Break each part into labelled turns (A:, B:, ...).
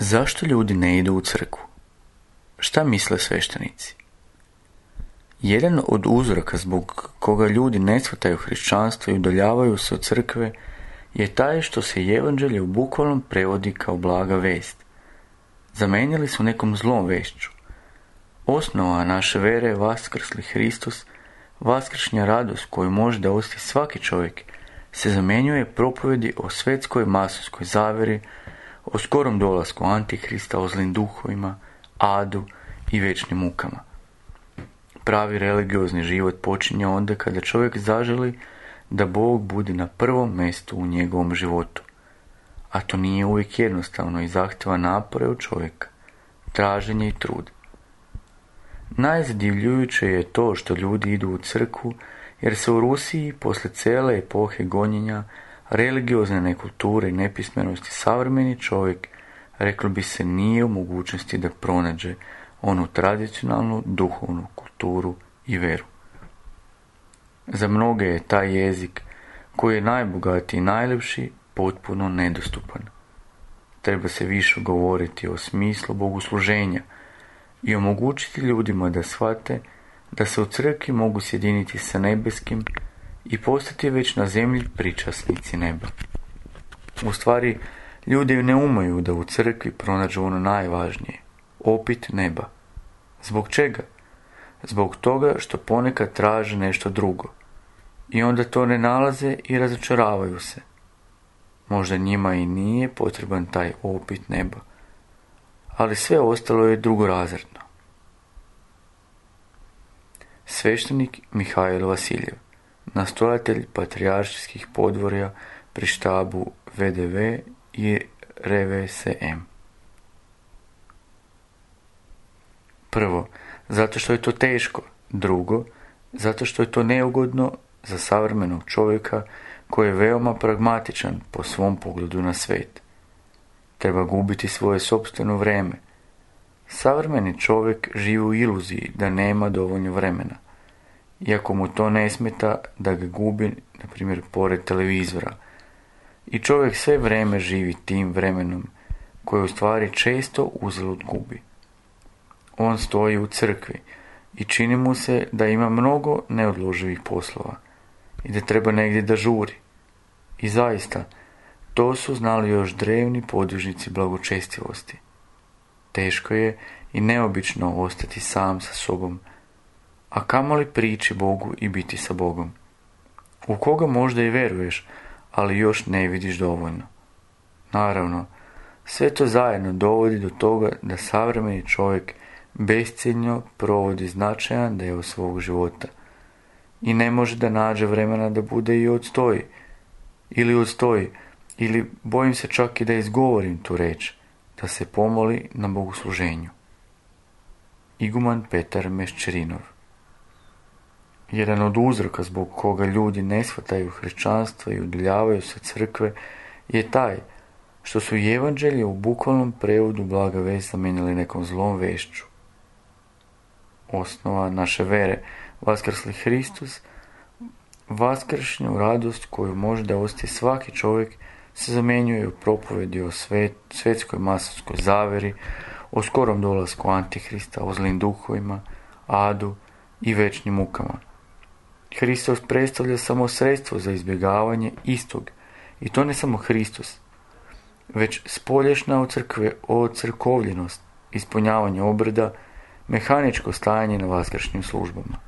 A: Zašto ljudi ne idu u crkvu? Šta misle sveštenici? Jedan od uzroka zbog koga ljudi ne shvataju hrišćanstvo i udaljavaju se od crkve je taj što se evanđelje u bukvalnom prevodi kao blaga vest. Zamenjali su nekom zlom vešću. Osnova naše vere je vaskrsli Hristos, vaskršnja radost koju može da osjeti svaki čovjek, se zamjenjuje propovedi o svetskoj masonskoj zaveri, o skorom dolasku Antihrista, o zlim duhovima, adu i večnim mukama. Pravi religiozni život počinje onda kada čovjek zaželi da Bog bude na prvom mjestu u njegovom životu. A to nije uvijek jednostavno i zahtjeva napore od čovjeka, traženje i trud. Najzadivljujuće je to što ljudi idu u crkvu jer se u Rusiji poslije cijele epohe gonjenja, religiozne nekulture i nepismenosti savremeni čovjek, reklo bi se, nije u mogućnosti da pronađe onu tradicionalnu duhovnu kulturu i veru. Za mnoge je taj jezik, koji je najbogatiji i najljepši, potpuno nedostupan. Treba se više govoriti o smislu bogosluženja i omogućiti ljudima da shvate da se u crkvi mogu sjediniti sa nebeskim i postati već na zemlji pričasnici neba. U stvari, ljudi ne umeju da u crkvi pronađu ono najvažnije, opit neba. Zbog čega? Zbog toga što ponekad traže nešto drugo i onda to ne nalaze i razočaravaju se. Možda njima i nije potreban taj opit neba, ali sve ostalo je drugorazredno. Sveštenik Mihajlo Vasiljev, nastojatelj patrijaršijskih podvorja pri štabu VDV i RVSM. Prvo, zato što je to teško. Drugo, zato što je to neugodno za savremenog čovjeka koji je veoma pragmatičan po svom pogledu na svijet. Treba gubiti svoje sopstveno vrijeme. Savremeni čovjek živi u iluziji da nema dovoljno vremena, iako mu to ne smeta da ga gubi, na primjer, pored televizora. I čovjek sve vrijeme živi tim vremenom, koje u stvari često uzalud gubi. On stoji u crkvi i čini mu se da ima mnogo neodloživih poslova i da treba negdje da žuri. I zaista, to su znali još drevni podvižnici blagočestivosti. Teško je i neobično ostati sam sa sobom, a kamoli prići Bogu i biti sa Bogom, u koga možda i veruješ, ali još ne vidiš dovoljno. Naravno, sve to zajedno dovodi do toga da savremeni čovjek besciljno provodi značajan dio svog života i ne može da nađe vremena da bude i odstoji, ili bojim se čak i da izgovorim tu reč, da se pomoli na bogosluženju. Iguman Petar Meščerinov. Jedan od uzroka zbog koga ljudi ne shvataju hrišćanstvo i udaljavaju se crkve je taj što su evanđelje u bukvalnom prevodu blaga vest zamenjali nekom zlom vešću. Osnova naše vere, vaskrsli Hristos, vaskršnju radost koju može da osjeti svaki čovjek, se zamjenjuje u propovedi o svetskoj masonskoj zaveri, o skorom dolasku Antihrista, o zlim duhovima, adu i večnim mukama. Hristos predstavlja samo sredstvo za izbjegavanje istog, i to ne samo Hristos, već spolješna ocrkovljenost, ispunjavanje obreda, mehaničko stajanje na vaskršnjim službama.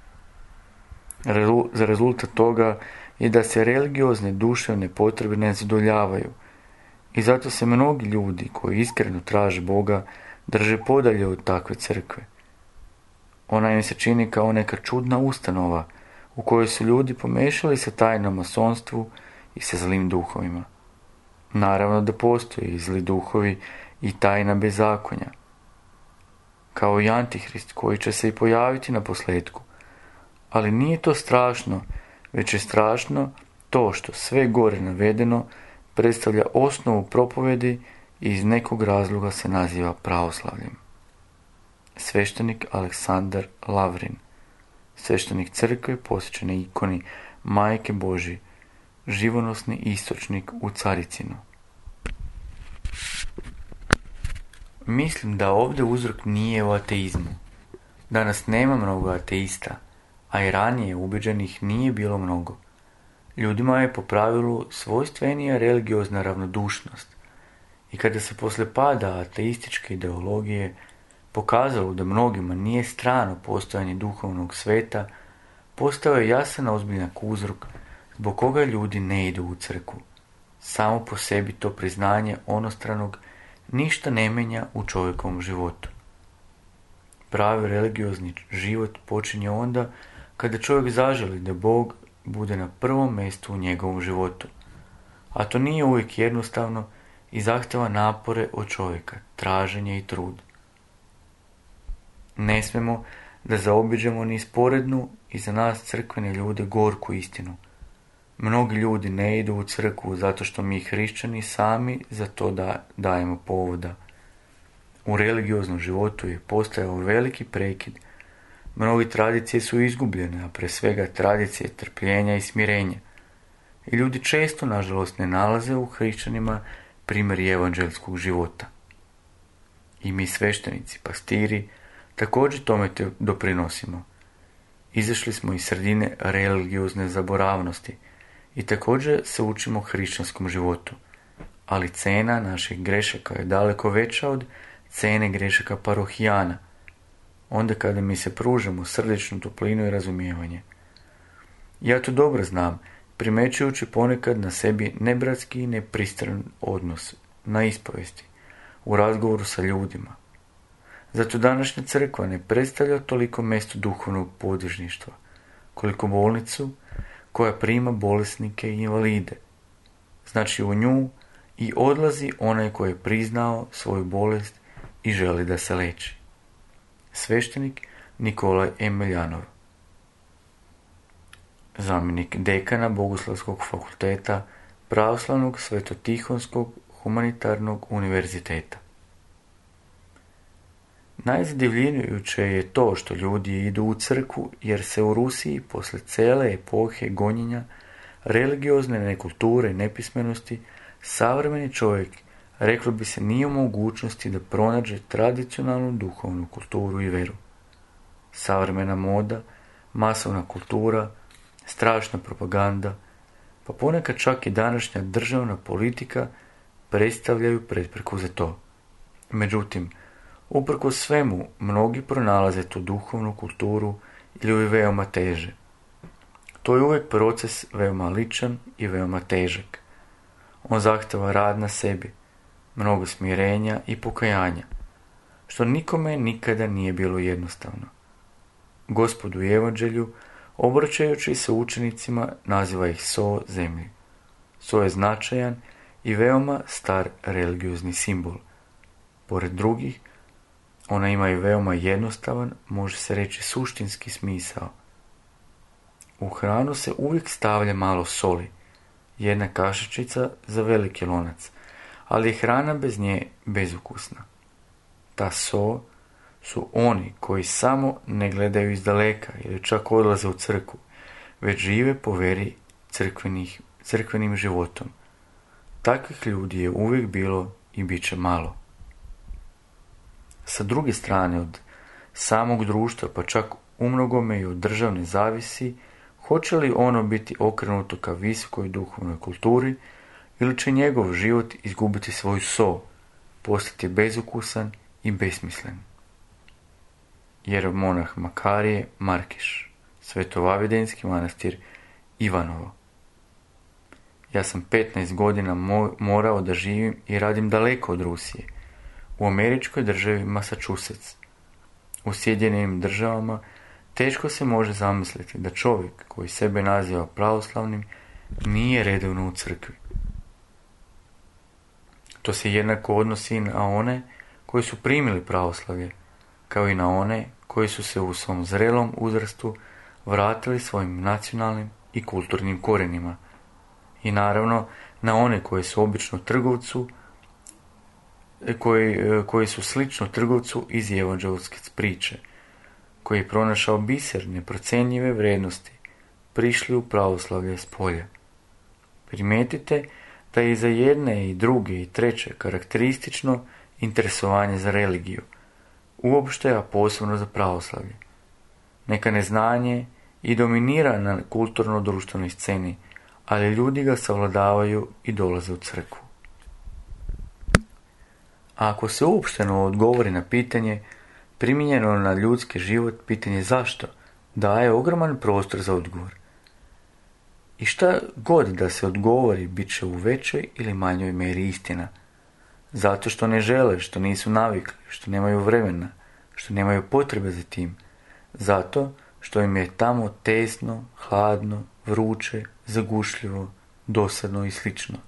A: Za rezultat toga je da se religiozne duševne potrebe ne zadovoljavaju i zato se mnogi ljudi koji iskreno traže Boga drže podalje od takve crkve. Ona im se čini kao neka čudna ustanova u kojoj su ljudi pomešali sa tajnom masonstvu i sa zlim duhovima. Naravno da postoje i zli duhovi i tajna bezakonja, kao i Antihrist koji će se i pojaviti na posljedku. Ali nije to strašno, već je strašno to što sve gore navedeno predstavlja osnovu propovedi i iz nekog razloga se naziva pravoslavljem. Sveštenik Aleksandar Lavrin, sveštenik crkve posvećene ikoni Majke Božje, živonosni istočnik u Caricinu. Mislim da ovdje uzrok nije u ateizmu. Danas nema mnogo ateista, a i ranije ubeđenih nije bilo mnogo. Ljudima je po pravilu svojstvenija religiozna ravnodušnost. I kada se poslije pada ateističke ideologije pokazalo da mnogima nije strano postojanje duhovnog sveta, postao je jasan ozbiljan uzrok zbog koga ljudi ne idu u crkvu. Samo po sebi to priznanje onostranog ništa ne mijenja u čovjekovom životu. Pravi religiozni život počinje onda kada čovjek zaželi da Bog bude na prvom mjestu u njegovom životu. A to nije uvijek jednostavno i zahtjeva napore od čovjeka, traženje i trud. Ne smijemo da zaobiđemo ni sporednu i za nas crkvene ljude gorku istinu. Mnogi ljudi ne idu u crkvu zato što mi hrišćani sami za to dajemo povoda. U religioznom životu je postojao veliki prekid. Mnogi tradicije su izgubljene, a pre svega tradicije trpljenja i smirenja. I ljudi često, nažalost, ne nalaze u hrišćanima primjer evanđelskog života. I mi sveštenici, pastiri, također tome doprinosimo. Izašli smo iz sredine religiozne zaboravnosti i također se učimo hrišćanskom životu. Ali cena naših grešaka je daleko veća od cene grešaka parohijana, onda kada mi se pružamo srdečnu toplinu i razumijevanje. Ja to dobro znam, primećujući ponekad na sebi nebratski i nepristran odnos, na ispovesti, u razgovoru sa ljudima. Zato današnja crkva ne predstavlja toliko mjesto duhovnog podvižništva, koliko bolnicu koja prima bolesnike i invalide. Znači u nju i odlazi onaj koji je priznao svoju bolest i želi da se leči. Sveštenik Nikolaj Emeljanov, zamjenik dekana Bogoslavskog fakulteta Pravoslavnog Svetotihonskog humanitarnog univerziteta. Najzadivljujuće je to što ljudi idu u crkvu jer se u Rusiji posle cele epohe gonjenja religiozne nekulture i nepismenosti savremeni čovjek, reklo bi se, nije u mogućnosti da pronađe tradicionalnu duhovnu kulturu i veru. Savremena moda, masovna kultura, strašna propaganda, pa ponekad čak i današnja državna politika predstavljaju pretpreku za to. Međutim, uprkos svemu, mnogi pronalaze tu duhovnu kulturu ili ju je veoma teže. To je uvijek proces veoma ličan i veoma težak. On zahtjeva rad na sebi, mnogo smirenja i pokajanja, što nikome nikada nije bilo jednostavno. Gospod u Evanđelju, obraćajući se učenicima, naziva ih so zemlji. So je značajan i veoma star religiozni simbol. Pored drugih, ona ima i veoma jednostavan, može se reći suštinski smisao. U hranu se uvijek stavlja malo soli, jedna kašičica za veliki lonac, ali je hrana bez nje bezukusna. Ta so su oni koji samo ne gledaju iz daleka ili čak odlaze u crkvu, već žive po veri crkvenim životom. Takvih ljudi je uvijek bilo i bit će malo. Sa druge strane, od samog društva, pa čak umnogome i od državne zavisi, hoće li ono biti okrenuto ka visokoj duhovnoj kulturi ili će njegov život izgubiti svoju so, postati bezukusan i besmislen. Jeromonah Makarije Markiš, Svetovavidenski manastir Ivanovo. Ja sam 15 godina morao da živim i radim daleko od Rusije, u američkoj državi Massachusetts. U Sjedinjenim državama teško se može zamisliti da čovjek koji sebe naziva pravoslavnim nije redovno u crkvi. To se jednako odnosi na one koji su primili pravoslavlje, kao i na one koji su se u svom zrelom uzrastu vratili svojim nacionalnim i kulturnim korenima. I naravno na one koji su obično trgovcu, koji su slično trgovcu iz evanđelske priče, koji je pronašao biser neprocjenjive vrijednosti, prišli u pravoslavlje s polja. Primijetite da je i za jedne i druge i treće karakteristično interesovanje za religiju, uopšte, a posebno za pravoslavlje. Neka neznanje i dominira na kulturno-društvenoj sceni, ali ljudi ga savladavaju i dolaze u crkvu. A ako se uopšteno odgovori na pitanje, primijenjeno na ljudski život, pitanje zašto, daje ogroman prostor za odgovor. I šta god da se odgovori, bit će u većoj ili manjoj mjeri istina. Zato što ne žele, što nisu navikli, što nemaju vremena, što nemaju potrebe za tim. Zato što im je tamo tesno, hladno, vruće, zagušljivo, dosadno i slično.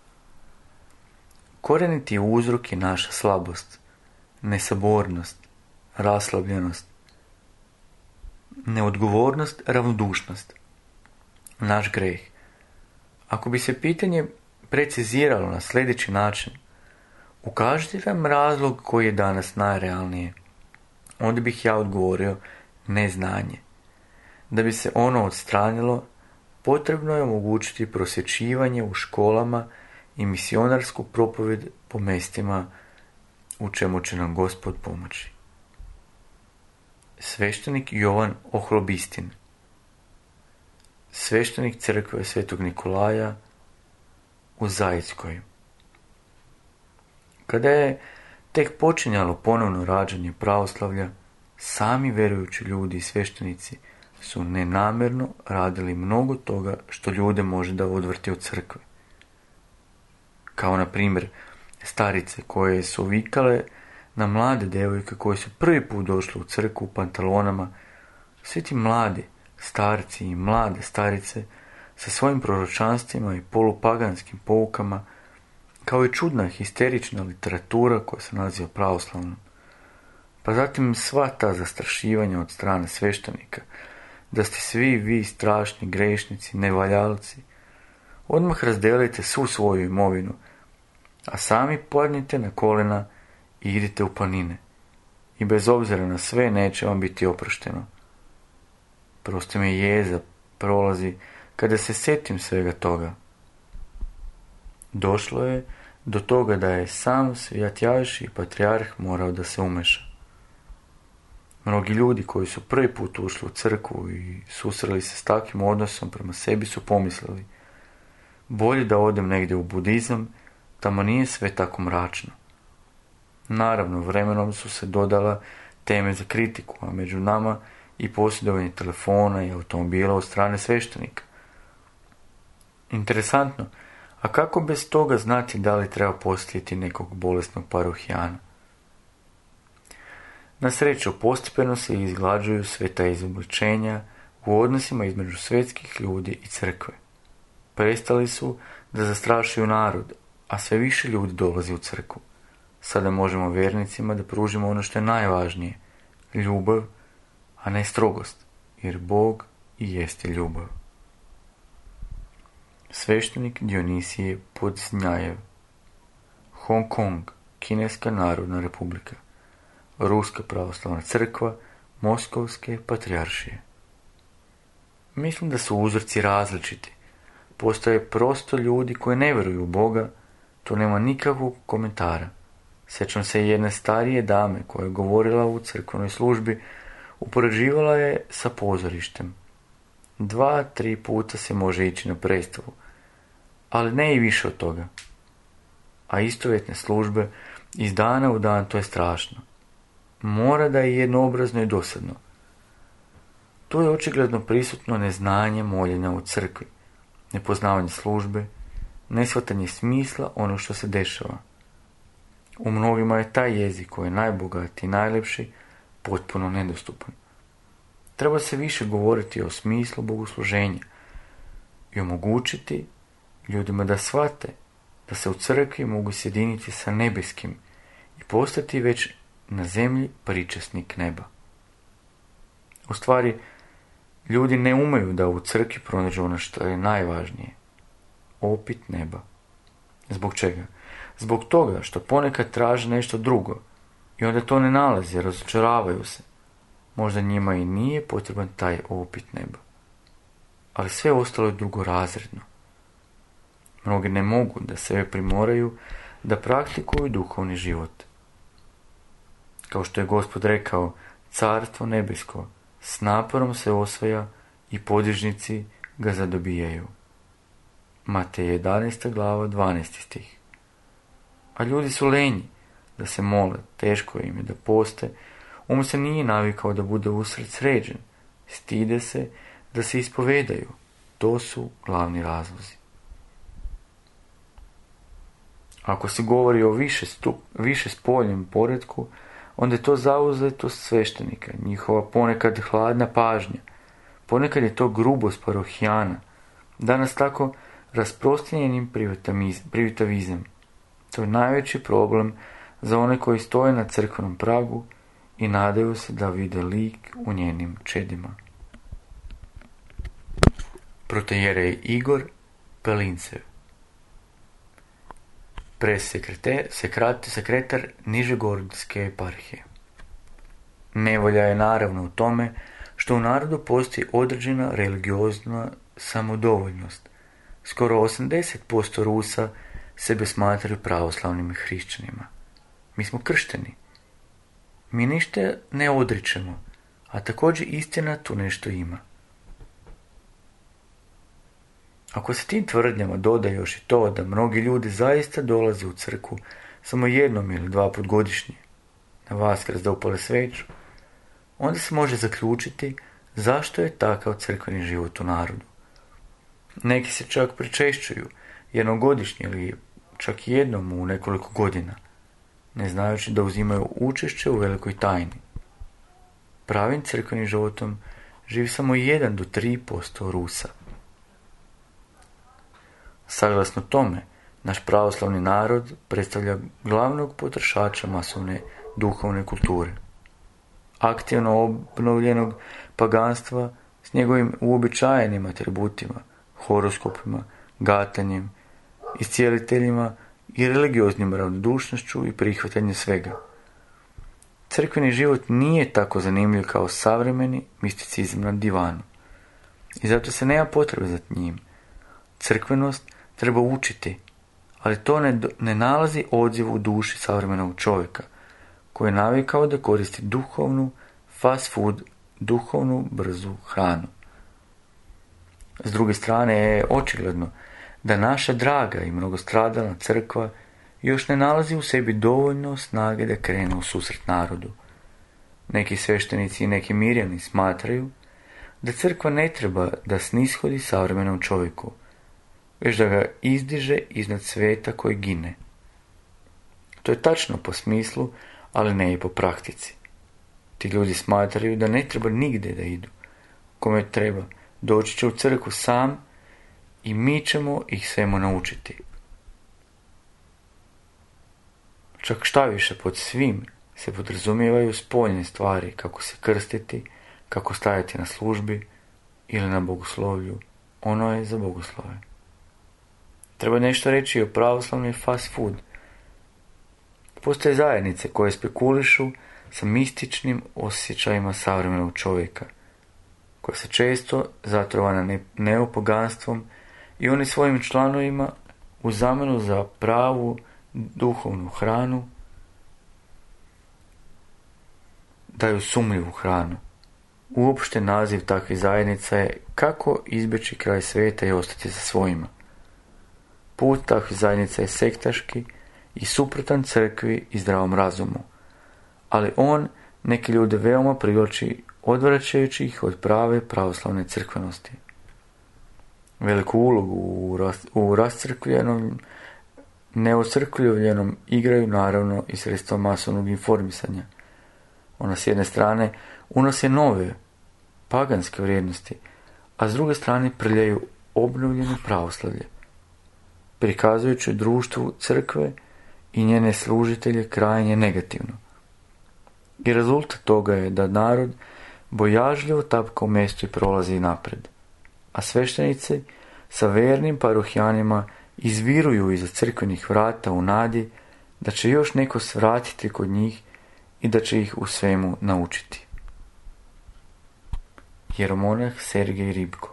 A: Koreniti uzrok je naša slabost, nesabornost, raslabljenost, neodgovornost, ravnodušnost, naš greh. Ako bi se pitanje preciziralo na sljedeći način, ukažite nam razlog koji je danas najrealnije, onda bih ja odgovorio neznanje. Da bi se ono odstranilo, potrebno je omogućiti prosvjećivanje u školama i misionarsku propovjed po mjestima u čemu će nam Gospod pomoći. Sveštenik Jovan Ohlobistin, sveštenik crkve Svetog Nikolaja u Zajeckoj. Kada je tek počinjalo ponovno rađanje pravoslavlja, sami vjerujući ljudi i sveštenici su nenamjerno radili mnogo toga što ljude može da odvrti od crkve. Kao na primjer starice koje su vikale na mlade devojke koje su prvi put došle u crkvu u pantalonama. Svi ti mladi starci i mlade starice sa svojim proročanstvima i polupaganskim poukama, kao i čudna histerična literatura koja se naziva pravoslavnom. Pa zatim sva ta zastrašivanja od strane sveštenika, da ste svi vi strašni grešnici, nevaljalci. Odmah razdelite svu svoju imovinu, a sami padnite na kolena i idite u planine. I bez obzira na sve neće vam biti oprošteno. Prosto me jeza prolazi kada se sjetim svega toga. Došlo je do toga da je sam svijatjaš i patrijarh morao da se umeša. Mnogi ljudi koji su prvi put ušli u crkvu i susreli se s takvim odnosom prema sebi su pomislili: bolje da odem negdje u budizam, tamo nije sve tako mračno. Naravno, vremenom su se dodala teme za kritiku, a među nama i posjedovanje telefona i automobila od strane sveštenika. Interesantno, a kako bez toga znati da li treba posjetiti nekog bolesnog parohijana? Na sreću, postepeno se izglađuju sve ta izobličenja u odnosima između svetskih ljudi i crkve. Prestali su da zastrašuju narod, a sve više ljudi dolazi u crkvu. Sada možemo vjernicima da pružimo ono što je najvažnije, ljubav, a ne strogost, jer Bog i jeste ljubav. Sveštenik Dionisije Podznjajev, Hong Kong, Kineska narodna republika, Ruska pravoslavna crkva, Moskovske patrijaršije. Mislim da su uzorci različiti. Postoje prosto ljudi koji ne vjeruju u Boga, to nema nikakvog komentara. Sjećam se jedne starije dame koja je govorila u crkvenoj službi, upoređivala je sa pozorištem. 2-3 puta se može ići na predstavu, ali ne i više od toga. A istovjetne službe iz dana u dan, to je strašno. Mora da je jednoobrazno i dosadno. Tu je očigledno prisutno neznanje moljenja u crkvi, nepoznavanje službe, neshvatanje smisla ono što se dešava. U mnogima je taj jezik koji je najbogatiji i najlepši potpuno nedostupan. Treba se više govoriti o smislu bogosluženja i omogućiti ljudima da shvate da se u crkvi mogu sjediniti sa nebeskim i postati već na zemlji pričasnik neba. U stvari, ljudi ne umeju da u crkvi pronađu ono što je najvažnije. Opit neba. Zbog čega? Zbog toga što ponekad traže nešto drugo i onda to ne nalaze, razočaravaju se. Možda njima i nije potreban taj opit neba. Ali sve ostalo je drugorazredno. Mnogi ne mogu da sebe primoraju da praktikuju duhovni život. Kao što je Gospod rekao, carstvo nebesko s naporom se osvaja i podižnici ga zadobijaju. Matej 11. glava 12. stih. A ljudi su lenji da se mole, teško im je da poste, se nije navikao da bude usred sređen, stide se da se ispovedaju. To su glavni razlozi. Ako se govori o više spoljnom poretku, onda je to zauzetost sveštenika, njihova ponekad hladna pažnja, ponekad je to grubost parohijana, danas tako rasprostranjenim privitavizam. To je najveći problem za one koji stoje na crkvenom pragu i nadaju se da vide lik u njenim čedima. Protojerej Igor Pelincev, sekretar Nižegorodske eparhije. Nevolja je naravno u tome što u narodu postoji određena religiozna samodovoljnost. Skoro 80% Rusa sebe smatraju pravoslavnim hrišćanima. Mi smo kršteni. Mi ništa ne odričemo, a također istina tu nešto ima. Ako se tim tvrdnjama doda još i to da mnogi ljudi zaista dolaze u crkvu samo jednom ili 2 puta godišnje, na Vaskrs da upale sveću, onda se može zaključiti zašto je takav crkveni život u narodu. Neki se čak pričešćuju jednogodišnje ili čak jednom u nekoliko godina, ne znajući da uzimaju učešće u velikoj tajni. Pravim crkvenim životom živi samo 1 do 3% Rusa. Saglasno tome, naš pravoslavni narod predstavlja glavnog potrošača masovne duhovne kulture. Aktivno obnovljenog paganstva s njegovim uobičajenim atributima, horoskopima, gatanjem, iscijeliteljima i religioznim ravnodušnošću i prihvatanjem svega. Crkveni život nije tako zanimljiv kao savremeni misticizam na divanu. I zato se nema potrebe za njim. Crkvenost treba učiti, ali to ne nalazi odziv u duši savremenog čovjeka, koji je navikao da koristi duhovnu, fast food, duhovnu, brzu hranu. S druge strane je očigledno da naša draga i mnogostradalna crkva još ne nalazi u sebi dovoljno snage da krene u susret narodu. Neki sveštenici i neki mirjani smatraju da crkva ne treba da snishodi savremenom čovjeku, već da ga izdiže iznad sveta koji gine. To je tačno po smislu, ali ne i po praktici. Ti ljudi smatraju da ne treba nigdje da idu. Kome treba, doći će u crkvu sam i mi ćemo ih svemu naučiti. Čak šta više pod svim se podrazumijevaju spoljne stvari, kako se krstiti, kako stajati na službi ili na bogoslovlju. Ono je za bogoslove. Treba nešto reći o pravoslavnoj fast food. Postoje zajednice koje spekulišu sa mističnim osjećajima savremenog čovjeka, koja se često zatrovana neopoganstvom i oni svojim članovima u zamjenu za pravu duhovnu hranu daju sumnjivu hranu. Uopšte naziv takvih zajednica je kako izbjeći kraj sveta i ostati sa svojima. Put takvih zajednica je sektaški i suprotan crkvi i zdravom razumu, ali on neke ljude veoma privlači, odvraćajući ih od prave pravoslavne crkvenosti. Veliku ulogu u rascrkljenom, neocrkljivljenom igraju naravno i sredstva masovnog informisanja. Ona s jedne strane unose nove, paganske vrijednosti, a s druge strane prljaju obnovljeno pravoslavlje, prikazujući društvu crkve i njene služitelje krajnje negativno. I rezultat toga je da narod bojažljivo tapka u mjestu i prolazi napred, a sveštenici sa vernim parohijanima izviruju iza crkvenih vrata u nadi da će još neko svratiti kod njih i da će ih u svemu naučiti. Jeromonah Sergej Ribko.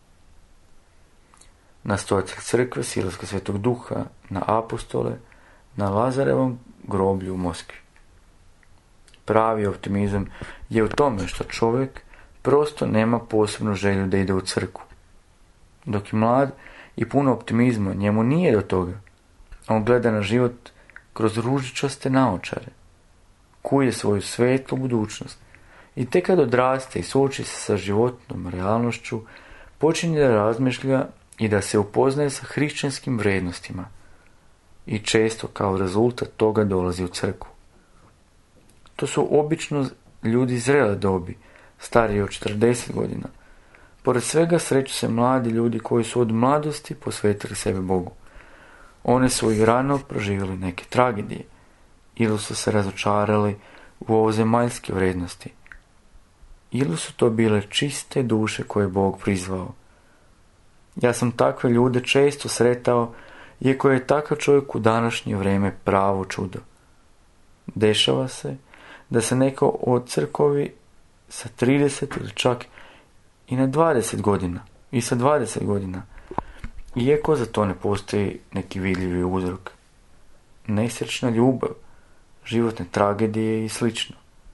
A: Nastojatelj crkve Silaska Svetog Duha na apostole na Lazarevom groblju u Moskvi. pravi optimizam je u tome što čovjek prosto nema posebnu želju da ide u crkvu. Dok je mlad i puno optimizma, njemu nije do toga. On gleda na život kroz ružičaste naočare. Kuje svoju svetlu budućnost. I tek kad odraste i suoči se sa životnom realnošću, počinje da razmišlja i da se upoznaje sa hrišćanskim vrijednostima. I često kao rezultat toga dolazi u crkvu. To su obično ljudi zrele dobi, stariji od 40 godina. Pored svega sreću se mladi ljudi koji su od mladosti posvetili sebe Bogu. One su i rano proživjeli neke tragedije ili su se razočarali u ovozemaljske vrijednosti. Ili su to bile čiste duše koje je Bog prizvao. Ja sam takve ljude često sretao, iako je takav čovjek u današnje vrijeme pravo čudo. Dešava se da se neko odcrkovi sa 30 ili čak i na 20 godina, i sa 20 godina, iako za to ne postoji neki vidljivi uzrok. Nesrećna ljubav, životne tragedije i slično.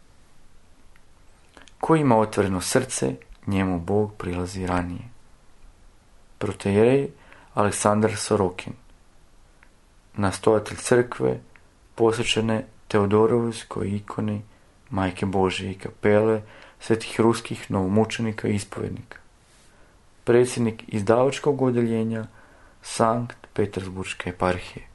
A: Ko ima otvoreno srce, njemu Bog prilazi ranije. Protoijerej Aleksandar Sorokin, nastojatelj crkve posvećene Teodorovskoj ikoni Majke Božje i kapele svetih ruskih novomučenika i ispovednika. Predsjednik izdavačkog odjeljenja Sankt Petersburške eparhije.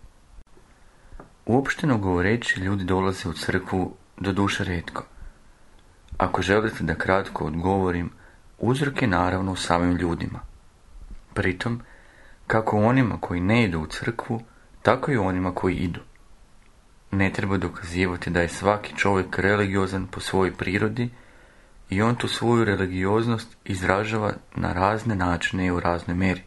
A: Uopšteno govoreći, ljudi dolaze u crkvu doduše rijetko. Ako želite da kratko odgovorim, uzrok je naravno u samim ljudima. Pritom, kako onima koji ne idu u crkvu, tako i onima koji idu. Ne treba dokazivati da je svaki čovjek religiozan po svojoj prirodi i on tu svoju religioznost izražava na razne načine i u raznoj mjeri.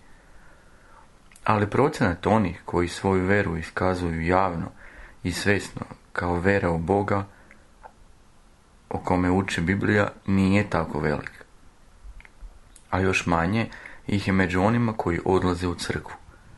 A: Ali procenat onih koji svoju veru iskazuju javno i svjesno kao vera u Boga, o kome uči Biblija, nije tako velik. A još manje ih je među onima koji odlaze u crkvu.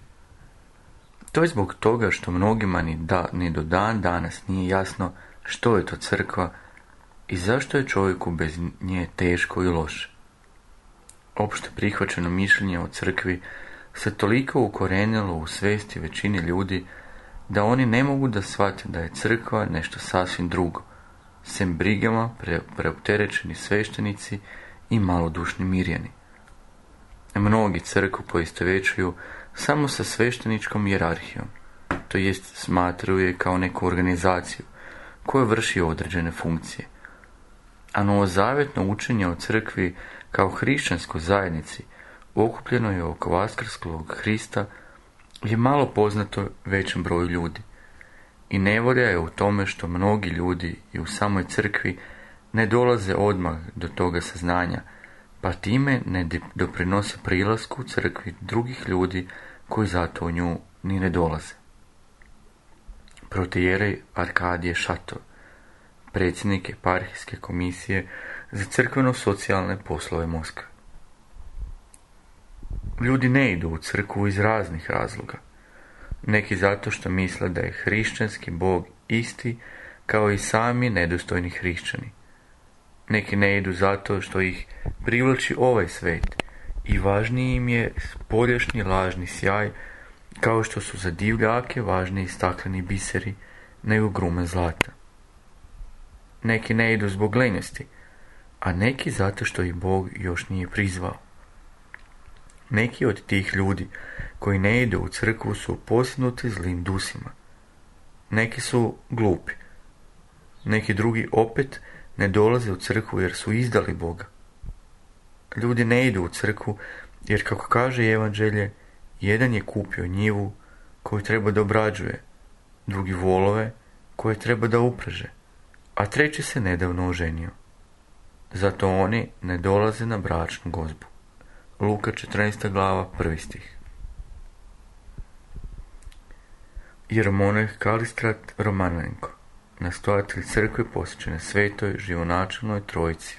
A: To je zbog toga što mnogima ni do dan danas nije jasno što je to crkva i zašto je čovjeku bez nje teško i loše. Opšte prihvaćeno mišljenje o crkvi se toliko ukorenilo u svijesti većini ljudi da oni ne mogu da shvate da je crkva nešto sasvim drugo, sem brigama preopterećeni sveštenici i malodušni mirjani. Mnogi crkvu poistovjećuju samo sa svešteničkom hijerarhijom, to jest smatraju je kao neku organizaciju koja vrši određene funkcije. A novozavjetno učenje o crkvi kao hrišćanskoj zajednici okupljeno je oko vaskrslog Hrista je malo poznato većem broju ljudi. I nevolja je u tome što mnogi ljudi i u samoj crkvi ne dolaze odmah do toga saznanja, pa time ne doprinose prilasku crkvi drugih ljudi koji zato u nju ni ne dolaze. Protoijerej Arkadije Šatov, predsjednik eparhijske komisije za crkveno-socijalne poslove Moskve. Ljudi ne idu u crkvu iz raznih razloga. Neki zato što misle da je hrišćanski Bog isti kao i sami nedostojni hrišćani. Neki ne idu zato što ih privlači ovaj svet i važniji im je spoljašnji lažni sjaj, kao što su za divljake važniji stakleni biseri nego grume zlata. Neki ne idu zbog lenjosti, a neki zato što ih Bog još nije prizvao. Neki od tih ljudi koji ne idu u crkvu su posjednuti zlim dusima. Neki su glupi. Neki drugi opet ne dolaze u crkvu jer su izdali Boga. Ljudi ne idu u crkvu jer, kako kaže Evanđelje, jedan je kupio njivu koju treba da obrađuje, drugi volove koje treba da upraže, a treći se nedavno oženio. Zato oni ne dolaze na bračnu gozbu. Luka 14. glava, 1. stih. Jeromonah Kalistrat Romanenko, nastojatelj crkve posvećene svetoj živonačelnoj trojici.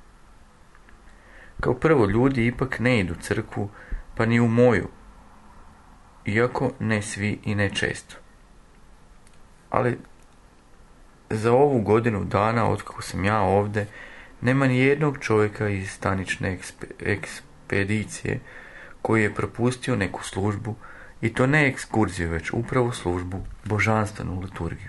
A: Kao prvo, ljudi ipak ne idu u crkvu, pa ni u moju, iako ne svi i ne često. Ali Za ovu godinu dana otkako sam ja ovdje, nema ni jednog čovjeka iz stanične ekspedicije koji je propustio neku službu, i to ne ekskurziju, već upravo službu, božanstvenu liturgiju.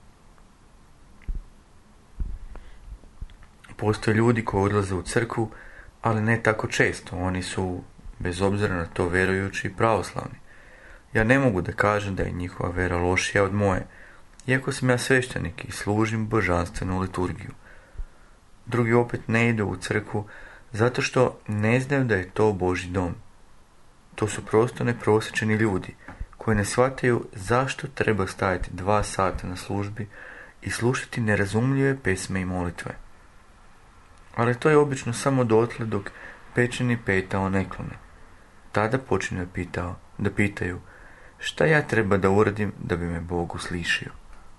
A: Postoje ljudi koji odlaze u crkvu, ali ne tako često. Oni su, bez obzira na to, vjerujući i pravoslavni. Ja ne mogu da kažem da je njihova vera lošija od moje, iako sam ja sveštenik i služim božanstvenu liturgiju. Drugi opet ne idu u crkvu zato što ne znaju da je to Božji dom. To su prosto neprosječeni ljudi koji ne shvataju zašto treba stajati 2 sata na službi i slušati nerazumljive pesme i molitve. Ali to je obično samo dotle dok pečeni petao ne klone. Tada počinju da pitaju šta ja treba da uradim da bi me Bog uslišio.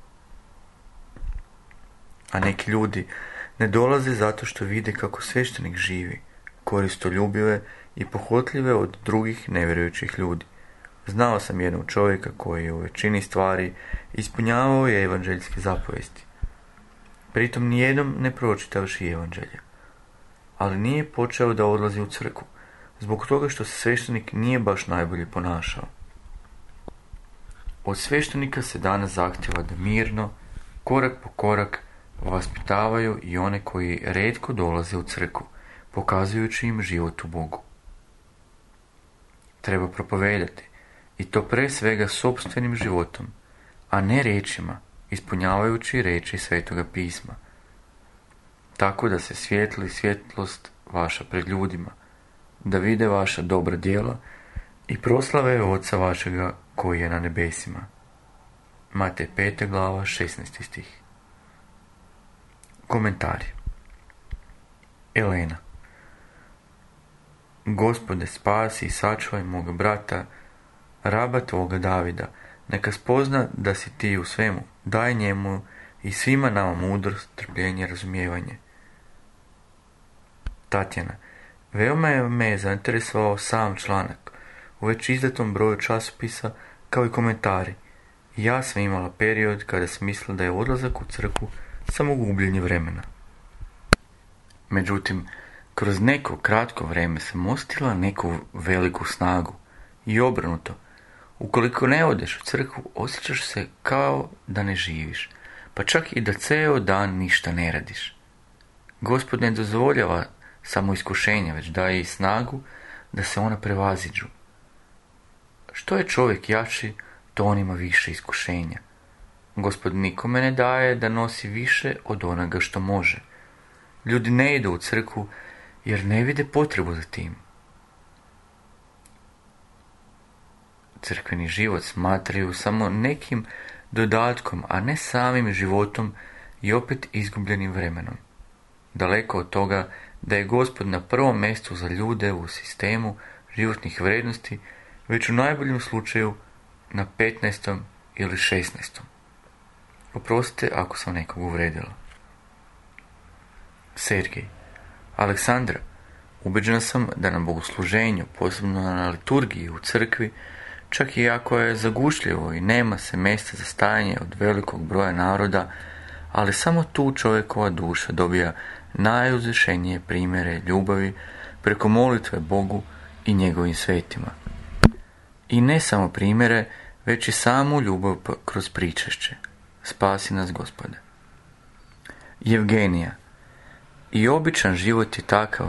A: A neki ljudi ne dolaze zato što vide kako sveštenik živi, koristoljubive i pohotljive od drugih nevjerujućih ljudi. Znao sam jednog čovjeka koji je u većini stvari ispunjavao je evanđeljske zapovesti. Pritom nijednom ne pročitavši evanđelje. Ali nije počeo da odlazi u crkvu, zbog toga što se sveštenik nije baš najbolje ponašao. Od sveštenika se danas zahtjeva da mirno, korak po korak, vaspitavaju i one koji retko dolaze u crkvu, pokazujući im život u Bogu. Treba propovedati, i to pre svega sopstvenim životom, a ne riječima, ispunjavajući riječi Svetoga pisma, tako da se svijetli svjetlost vaša pred ljudima, da vide vaša dobra djela i proslave Oca vašega koji je na nebesima. Matej 5. glava 16. stih. Komentari. Elena. Gospode, spasi i sačuvaj moga brata, raba tvoga Davida, neka spozna da si ti u svemu, daj njemu i svima nama mudrost, trpljenje, razumijevanje. Tatjana. Veoma me je zainteresovao sam članak u već izdatom broju časopisa, kao i komentari. Ja sam imala period kada sam mislila da je odlazak u crkvu samo gubljenje vremena. Međutim, kroz neko kratko vrijeme sam osjetila neku veliku snagu i obrnuto. Ukoliko ne odeš u crkvu, osjećaš se kao da ne živiš, pa čak i da ceo dan ništa ne radiš. Gospod ne dozvoljava samo iskušenja, već daje i snagu da se ona prevaziđu. Što je čovjek jači, to on ima više iskušenja. Gospod nikome ne daje da nosi više od onoga što može. Ljudi ne idu u crkvu jer ne vide potrebu za tim. Crkveni život smatraju samo nekim dodatkom, a ne samim životom i opet izgubljenim vremenom. Daleko od toga da je Gospod na prvom mjestu za ljude u sistemu životnih vrijednosti, već u najboljem slučaju na 15. ili 16. Oprostite ako sam nekog uvredila. Sergej. Aleksandra, ubeđena sam da na bogosluženju, posebno na liturgiji u crkvi, čak i ako je zagušljivo i nema se mjesta za stajanje od velikog broja naroda, ali samo tu čovjekova duša dobija najuzvišenije primjere ljubavi preko molitve Bogu i njegovim svetima. I ne samo primjere, već i samu ljubav kroz pričešće. Spasi nas, Gospode. Evgenija. I običan život je takav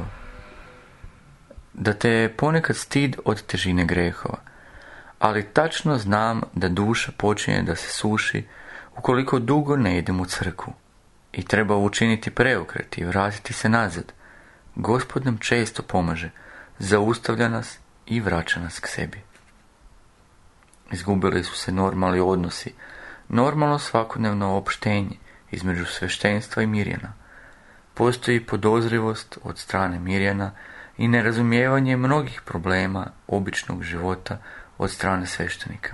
A: da te je ponekad stid od težine grehova, ali tačno znam da duša počinje da se suši ukoliko dugo ne idem u crkvu i treba učiniti preokret i vratiti se nazad. Gospod nam često pomaže, zaustavlja nas i vraća nas k sebi. Izgubili su se normalni odnosi, normalno svakodnevno opštenje između sveštenstva i Mirjana. Postoji podozrivost od strane Mirjana i nerazumijevanje mnogih problema običnog života od strane sveštenika.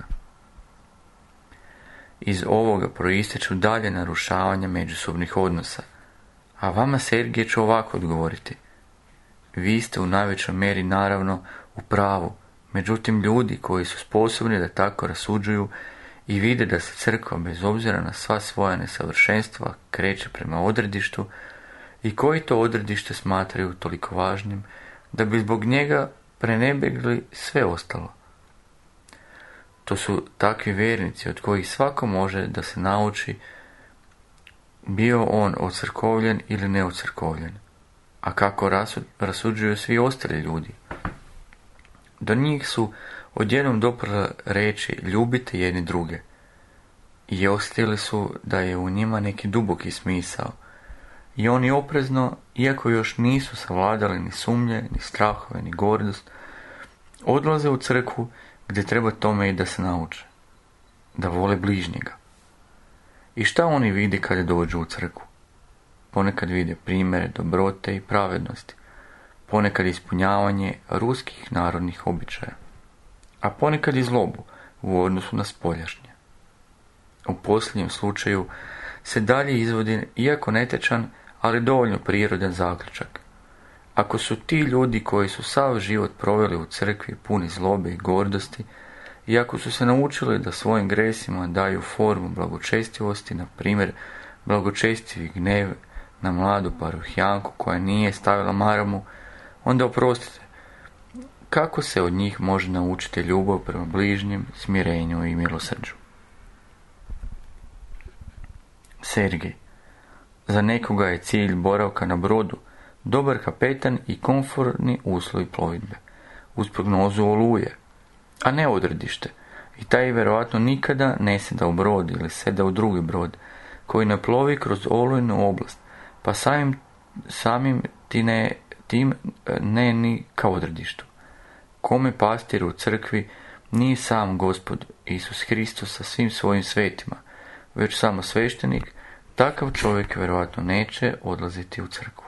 A: Iz ovoga proističu dalje narušavanja međusobnih odnosa, a vama, Sergije, ću ovako odgovoriti. Vi ste u najvećoj mjeri naravno u pravu, međutim ljudi koji su sposobni da tako rasuđuju i vide da se crkva bez obzira na sva svoja nesavršenstva kreće prema odredištu i koji to odredište smatraju toliko važnim da bi zbog njega prenebjegli sve ostalo. To su takvi vjernici od kojih svako može da se nauči, bio on ocrkovljen ili neocrkovljen, a kako rasuđuju svi ostali ljudi. Do njih su odjednom doprle reći ljubite jedni druge i osjetili su da je u njima neki duboki smisao i oni oprezno, iako još nisu savladali ni sumnje, ni strahove, ni gordost, odlaze u crkvu gdje treba tome i da se nauče, da vole bližnjega. I šta oni vide kada dođu u crkvu? Ponekad vide primjere dobrote i pravednosti, ponekad ispunjavanje ruskih narodnih običaja, a ponekad i zlobu u odnosu na spoljašnje. U posljednjem slučaju se dalje izvodi, iako netečan, ali dovoljno prirodan zaključak. Ako su ti ljudi koji su sav život proveli u crkvi puni zlobe i gordosti, i ako su se naučili da svojim gresima daju formu blagočestivosti, na primjer blagočestivi gnev na mladu parohijanku koja nije stavila maramu, onda oprostite, kako se od njih može naučiti ljubav prema bližnjem, smirenju i milosrđu? Sergij. Za nekoga je cilj boravka na brodu dobar kapetan i komfortni uslovi plovidbe, uz prognozu oluje, a ne odredište, i taj vjerojatno nikada ne sjeda u brod ili sjeda u drugi brod, koji ne plovi kroz olujnu oblast, pa samim tim ne ni ka odredištu. Kome pastir u crkvi nije sam Gospod Isus Hristos sa svim svojim svetima, već samo sveštenik, takav čovjek vjerojatno neće odlaziti u crkvu.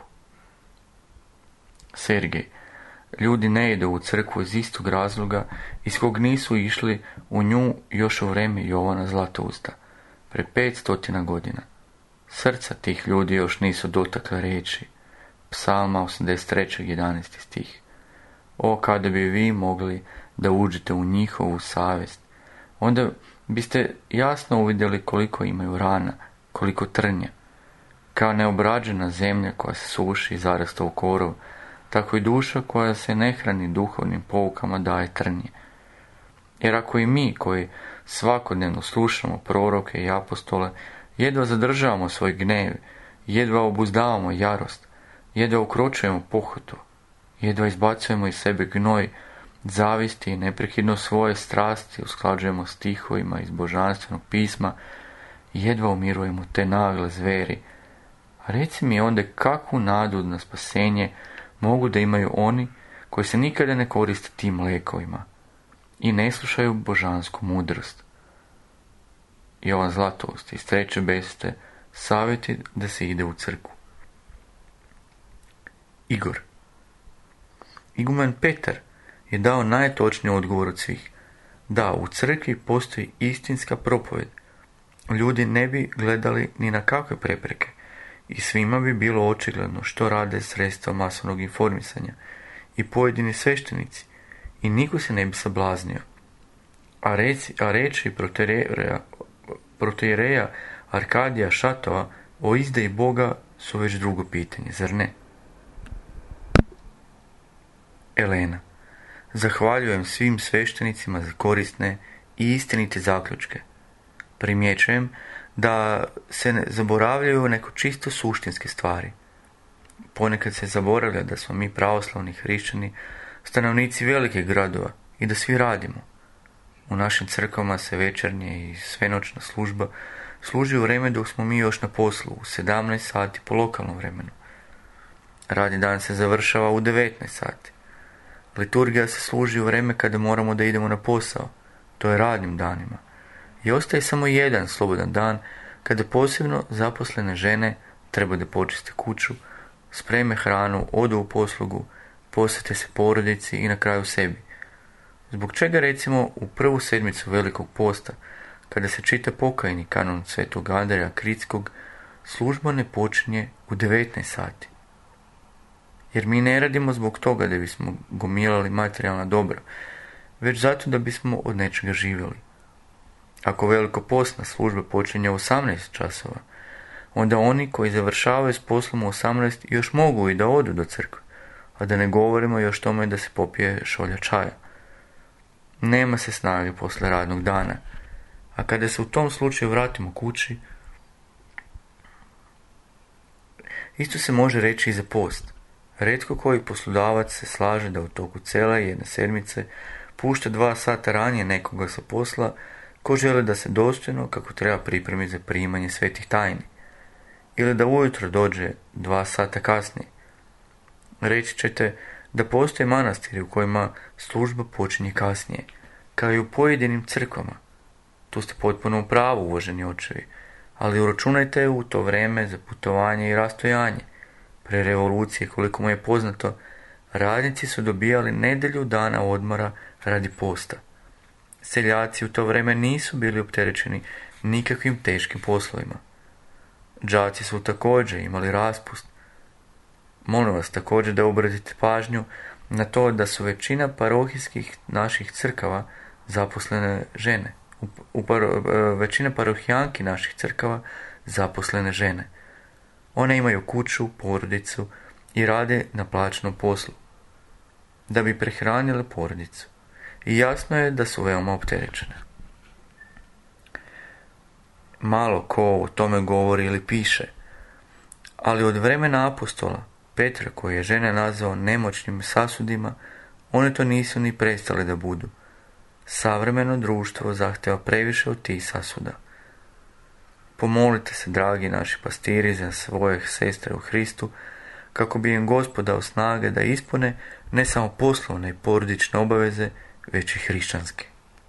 A: Sergij. Ljudi ne idu u crkvu iz istog razloga iz kog nisu išli u nju još u vrijeme Jovana Zlatousta, pre 500 godina. Srca tih ljudi još nisu dotakle riječi Psalma 83. 11. stih. O, kada bi vi mogli da uđete u njihovu savjest, onda biste jasno uvidjeli koliko imaju rana, koliko trnja. Kao neobrađena zemlja koja se suši i zarasta u korov, tako i duša koja se ne hrani duhovnim poukama daje trnje. Jer ako i mi koji svakodnevno slušamo proroke i apostole, jedva zadržavamo svoj gnev, jedva obuzdavamo jarost, jedva ukročujemo pohotu, jedva izbacujemo iz sebe gnoj, zavisti i neprekidno svoje strasti usklađujemo stihovima iz božanstvenog pisma, jedva umirujemo te nagle zveri. A reci mi onda kakvu nadu na spasenje mogu da imaju oni koji se nikada ne koriste tim lekovima i ne slušaju božansku mudrost. Jovan Zlatoust iz 3. besete savjeti da se ide u crkvu. Igor. Igumen Petar je dao najtočniji odgovor od svih. Da, u crkvi postoji istinska propoved. Ljudi ne bi gledali ni na kakve prepreke i svima bi bilo očigledno što rade sredstva masovnog informisanja i pojedini sveštenici i niko se ne bi sablaznio. A reči protoijereja Arkadija Šatova o izdaji Boga su već drugo pitanje, zar ne? Elena. Zahvaljujem svim sveštenicima za korisne i istinite zaključke. Primjećujem da se ne zaboravljaju neko čisto suštinske stvari. Ponekad se zaboravlja da smo mi pravoslavni hrišćani stanovnici velikih gradova i da svi radimo. U našim crkvama se večernje i svenoćna služba služi u vrijeme dok smo mi još na poslu, u 17 sati po lokalnom vremenu. Radni dan se završava u 19 sati. Liturgija se služi u vrijeme kada moramo da idemo na posao, to je radnim danima. I ostaje samo jedan slobodan dan kada posebno zaposlene žene treba da počiste kuću, spreme hranu, odu u poslugu, posvete se porodici i na kraju sebi. Zbog čega recimo u prvu sedmicu Velikog posta, kada se čita pokajni kanon svetog Andreja Kritskog, služba ne počinje u 19 sati. Jer mi ne radimo zbog toga da bismo gomilali materijalna dobra, već zato da bismo od nečega živjeli. Ako velikopostna služba počinje u 18 časova, onda oni koji završavaju s poslom u 18 još mogu i da odu do crkve, a da ne govorimo još tome da se popije šolja čaja. Nema se snage posle radnog dana, a kada se u tom slučaju vratimo kući, isto se može reći i za post. Rijetko koji poslodavac se slaže da u toku cijele jedne sedmice pušta 2 sata ranije nekoga sa posla ko želi da se dostojno kako treba pripremi za primanje svetih tajni, ili da ujutro dođe 2 sata kasnije. Reći ćete da postoje manastiri u kojima služba počinje kasnije, kao i u pojedinim crkvama. Tu ste potpuno u pravu, uvaženi očevi, ali uračunajte u to vrijeme za putovanje i rastojanje. Pre revolucije, koliko mu je poznato, radnici su dobijali nedjelju dana odmora radi posta. Seljaci u to vrijeme nisu bili opterećeni nikakvim teškim poslovima. Đaci su također imali raspust. Molim vas također da obratite pažnju na to da su većina parohijskih naših crkava zaposlene žene. Većina parohijanki naših crkava zaposlene žene. One imaju kuću, porodicu i rade na plaćenom poslu, da bi prehranile porodicu. I jasno je da su veoma opterećene. Malo ko o tome govori ili piše, ali od vremena apostola Petra, koji je žene nazvao nemoćnim sasudima, one to nisu ni prestale da budu. Savremeno društvo zahteva previše od tih sasuda. Pomolite se, dragi naši pastiri, za svoje sestre u Hristu, kako bi im Gospod dao snage da ispune ne samo poslovne i porodične obaveze, već i hrišćanske.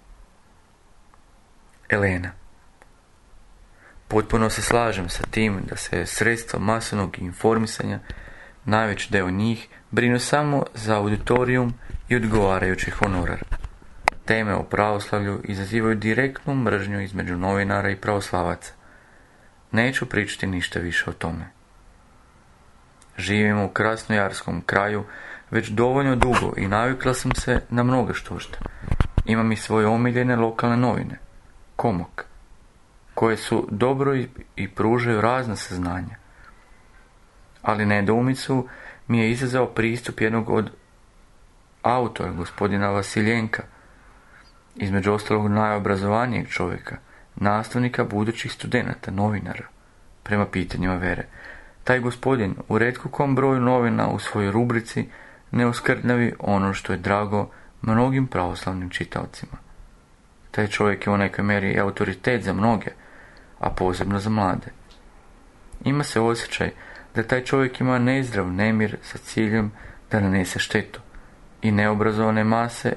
A: Elena. Potpuno se slažem sa tim da se sredstva masovnog informisanja, najveći dio njih, brinu samo za auditorijum i odgovarajući honorar. Teme o pravoslavlju izazivaju direktnu mržnju između novinara i pravoslavaca. Neću pričati ništa više o tome. Živimo u krasnojarskom kraju već dovoljno dugo i navikla sam se na mnogo štošta. Imam i svoje omiljene lokalne novine, Komok, koje su dobro i pružaju razna saznanja. Ali nedoumicu mi je izazvao pristup jednog od autora, gospodina Vasiljenka, između ostalog najobrazovanijeg čovjeka, nastavnika budućih studenata, novinara, prema pitanjima vere. Taj gospodin u retko kom broju novina u svojoj rubrici ne oskrnavi ono što je drago mnogim pravoslavnim čitaocima. Taj čovjek je u nekoj mjeri autoritet za mnoge, a posebno za mlade. Ima se osjećaj da taj čovjek ima nezdrav nemir sa ciljem da nanese štetu i neobrazovane mase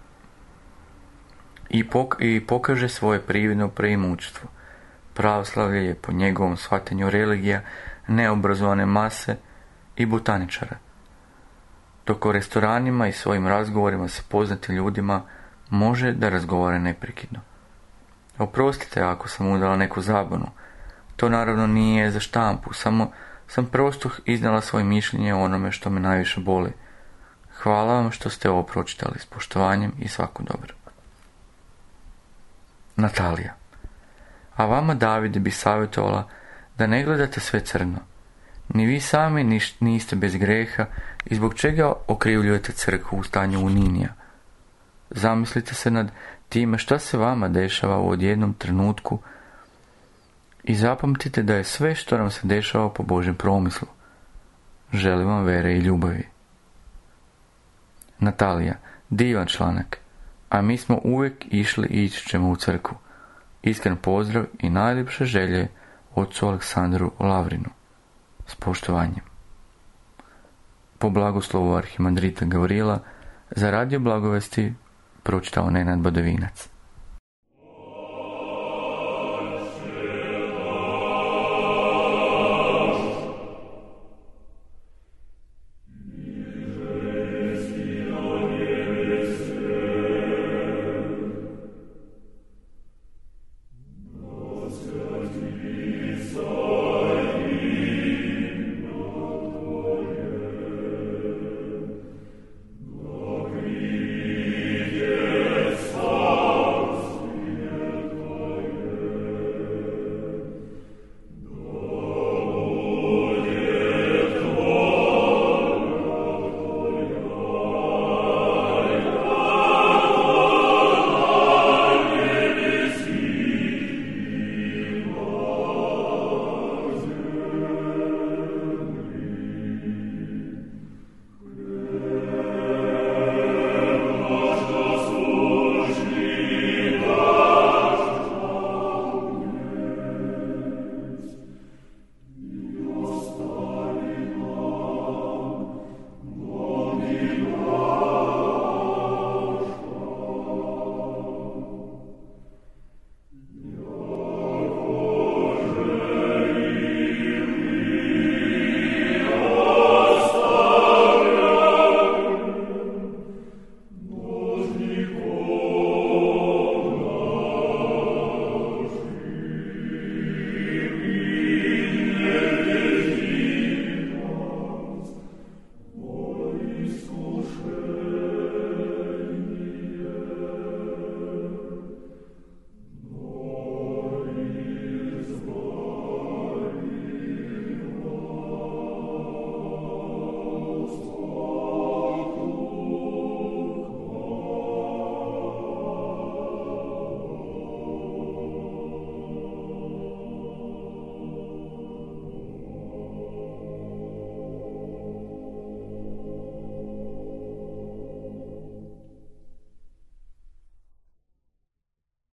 A: i pokaže svoje prividno preimućstvo. Pravoslavlje je po njegovom shvatanju religija neobrazovane mase i botaničara. Dok o restoranima i svojim razgovorima sa poznatim ljudima može da razgovara neprekidno. Oprostite ako sam udala neku zabunu. To naravno nije za štampu, samo sam prosto iznala svoje mišljenje o onome što me najviše boli. Hvala vam što ste ovo pročitali s poštovanjem i svako dobro. Natalija. A vama, Davide, bi savjetovala da ne gledate sve crno. Ni vi sami niste bez greha i zbog čega okrivljujete crkvu u stanju uninija. Zamislite se nad time šta se vama dešava u odjednom trenutku i zapamtite da je sve što nam se dešava po Božjem promislu. Želim vam vere i ljubavi. Natalija, divan članak, a mi smo uvijek išli i ići ćemo u crkvu. Iskren pozdrav i najljepše želje ocu Aleksandru Lavrinu. S poštovanjem. Po blagoslovu arhimandrita Gavrila za Radio Blagovesti pročitao Nenad Badovinac.